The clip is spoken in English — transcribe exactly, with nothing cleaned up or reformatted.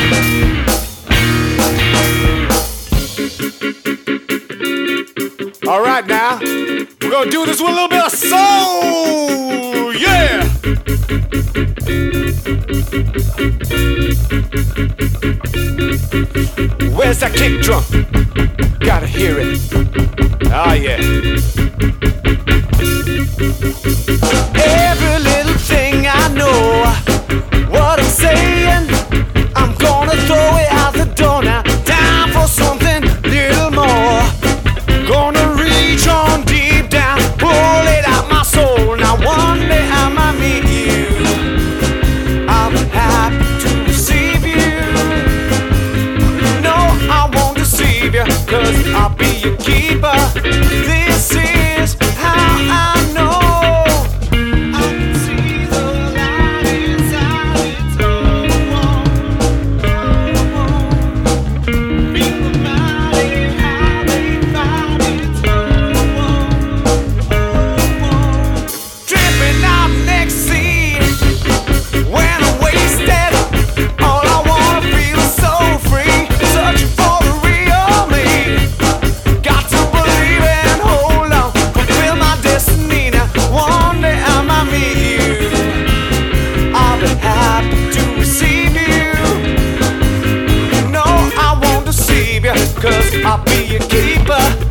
All right, now we're gonna do this with a little bit of soul, yeah. Where's that kick drum? Gotta hear it. Oh yeah. Every little thing I know, what I'm saying, I'm gonna throw it out the door now. Time for something little more. Gonna reach on deep down, pull it out my soul. Now one day I might meet you, I'll be happy to receive you. No, I won't deceive you, cause I'll be your keeper. This is how I know. I can see the light inside its own. Feel the mighty how they fight its own. Tripping out next scene when I'm wasted. All I wanna feel is so free, searching for the real me. Got to believe and hold on, fulfill my destiny. Now one day I might meet you, I'll be happy to receive you. No, I won't deceive you, cause I'll be your keeper.